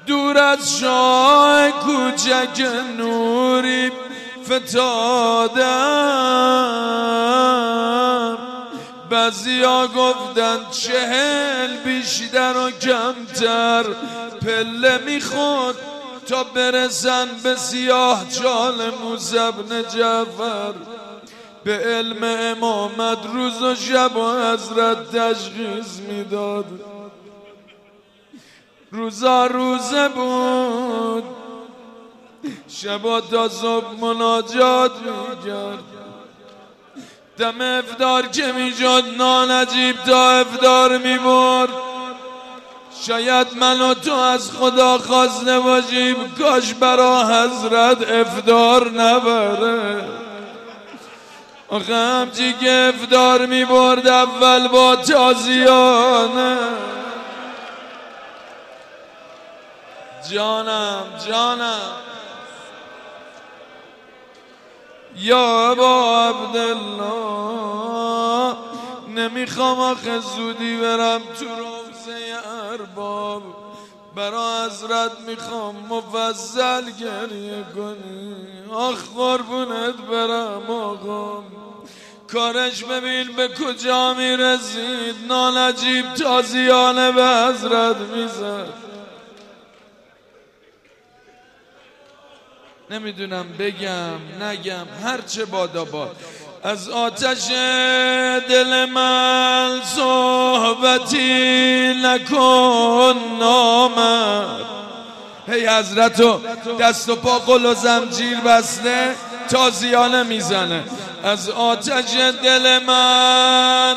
دور از شاه کوچک نوری فتادم. بعضیا گفتن 40 بیشتر و کمتر پله میخورد تا برسن به سیاه چال موسی بن جعفر. به علم امامت روز و شب و حضرت تشخیص میداد. روزا روزه بود، شبا تا صبح مناجات میکرد. دم افطار که میشد نانجیب تا افطار میبرد. شاید من و تو از خدا خواسته باشیم کاش برا حضرت افطار نبره. آخه همچی که افطار میبرد اول با تازیانه. جانم یا ابا عبدالله، نمیخوام آخه زودی برم تو روضه ارباب. برا حضرت میخوام مفصل گریه کنی. آخ قربونت برم آقا، کارش ببین به کجا میرسید. نانجیب تازیانه به حضرت میزد. نمیدونم بگم نگم، هرچه بادا باد. از آتش دل من صحبتی نکن نامد. هی حضرتو دست و پا قل و زنجیر بسته تازیانه میزنه. از آتش دل من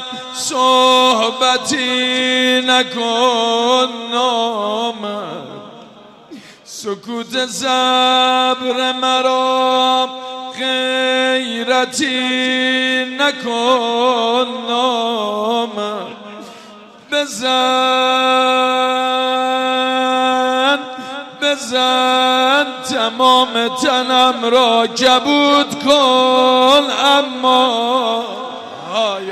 صحبتی نکن نامد. سکوت صبر مرا غیرتی نکن نامد. بزن تمام تنم را کبود کن. اما های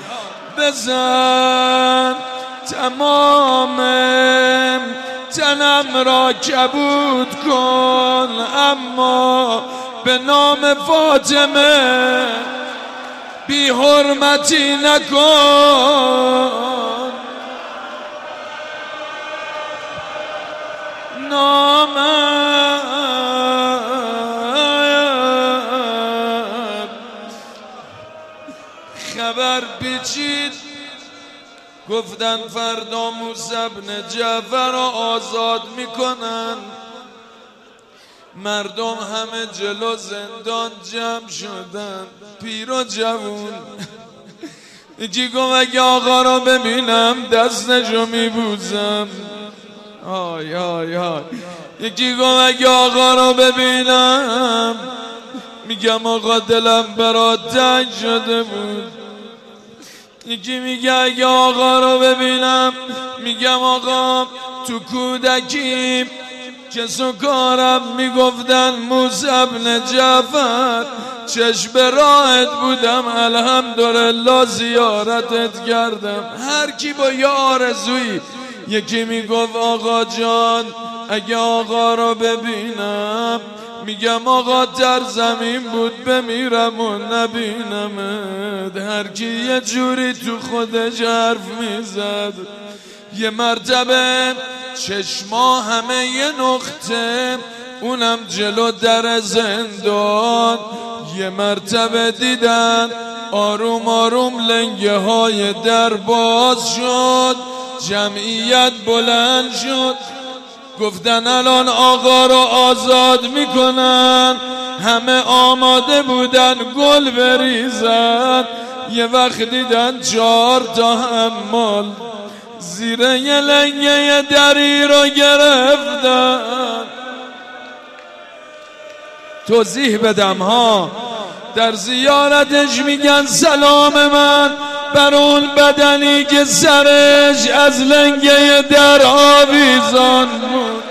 بزن تمام تنم را کبود کن. اما به نام فاطمه بی حرمتی نکن. خبر پیچید، گفتن فردا موسی بن جعفر را آزاد میکنن. مردم همه جلو زندان جمع شدن، پیر و جوون. یکی گفت اگه آقا را ببینم دستشو میبوزم. یکی گفت اگه آقا را ببینم میگم آقا دلم برات تنگ شده بود. یکی میگه اگه آقا رو ببینم میگم آقا تو کودکی کس و کارم میگفتن موسی بن جعفر چشم راهت بودم، الحمدلله زیارتت کردم. هر کی با یه آرزویی. یکی میگفت آقا جان اگه آقا رو ببینم میگم آقا در زمین بود بمیرم و نبینمت. هر کی یه جوری تو خودش حرف میزد. یه مرتبه چشما همه یه نقطه، اونم جلو در زندان. یه مرتبه دیدن آروم آروم لنگه های در باز شد. جمعیت بلند شد، گفتن الان آقا رو آزاد میکنن. همه آماده بودن گل بریزن. یه وقت دیدن 4 تا حمال زیر یه لنگه دری رو گرفتن. توضیح بدم ها، در زیارتش میگن سلام من بر اون بدنی که سرش از لنگه در آویزان بود.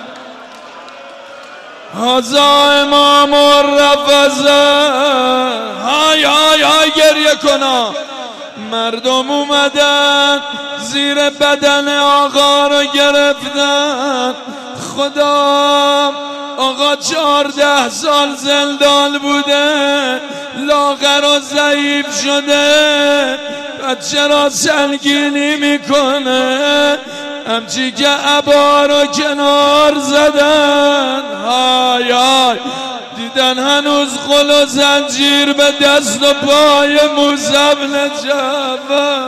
هازا امام الرفزه. های گریه کنا. مردم اومدن زیر بدن آقا رو گرفتن. خدا آقا 14 سال زندان بوده، لاغر و ضعیف شده، بچه را سنگینی میکنه، همچی که عبا رو کنار زدن. های های دیدن هنوز خل و زنجیر به دست و پای موسی بن جعفر.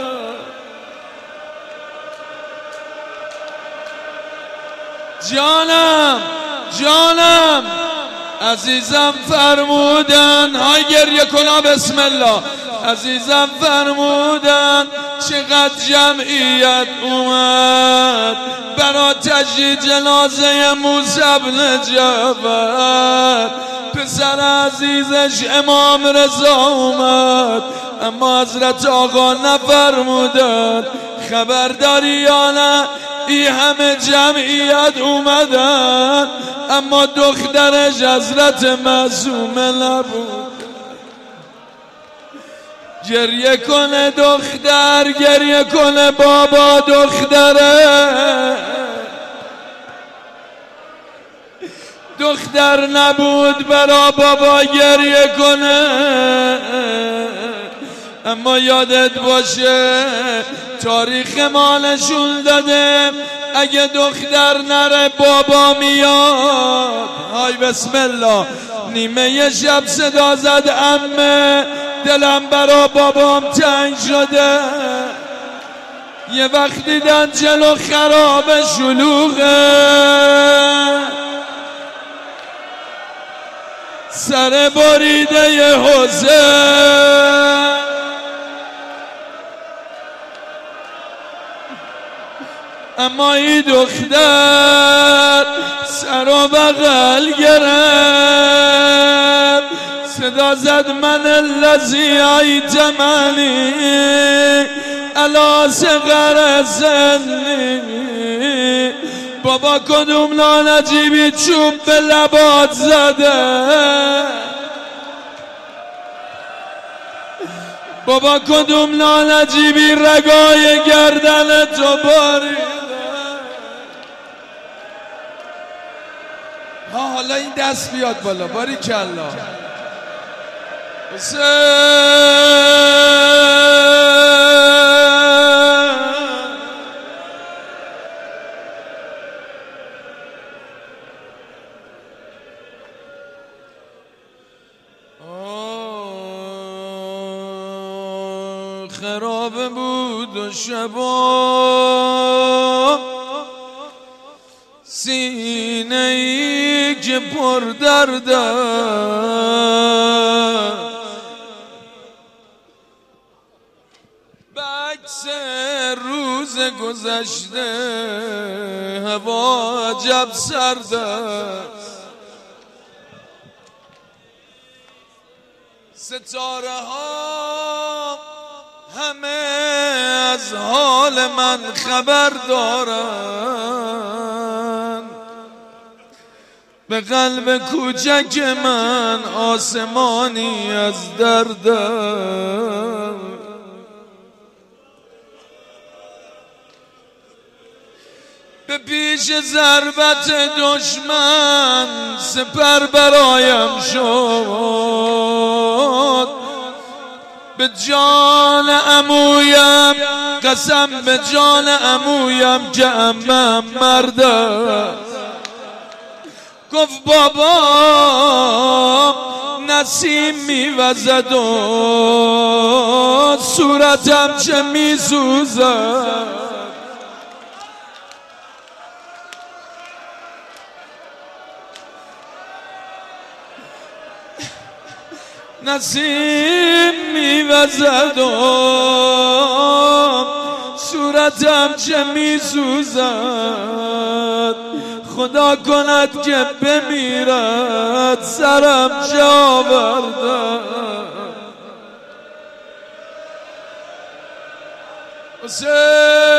جانم عزیزم فرمودن، های گریه کنا بسم الله. عزیزم فرمودن چقدر جمعیت اومد برا تجهیز جنازه موسی بن جعفر. پسر عزیزش امام رضا اومد، اما حضرت آقا نفرمودن خبرداری یا نه ای همه جمعیت اومدن، اما دخترش حضرت معصومه نبود. گریه کنه دختر، گریه کنه بابا دختره. دختر نبود برا بابا گریه کنه، اما یادت باشه تاریخ ما نشون داده اگه دختر نره بابا میاد. های بسم الله. نیمه شب صدا زد عمه دلم برا بابام تنگ شده. یه وقت دیدن جلو خراب شلوغه، سر بریده ی حسین. اما این دختر سر و بغل گرفت، صدا زد من الذی ایتمنی علی صغر سنی. بابا کدوم نانجیبی چوب به لبات زده، بابا کدوم نانجیبی رگای گردن تو باریده. حالا این دست بیاد بالا، باریکالله. حسین خراب بود و شبا سینه ای که پر درده، عکس روز گذشته هوا عجب سرد است. ستاره ها همه از حال من خبر دارن، به قلب کوچک من آسمانی از دردم. به پیش ضربت دشمن سپر برایم شد، به جان عمویم قسم به جان عمویم که عمم مرد است. گفت بابا نسیم میوزد و صورتم چه میسوزد. نسیم میوزد و صورتم چه میسوزد. خدا کند که بمیرد سرم چه آورده. حسین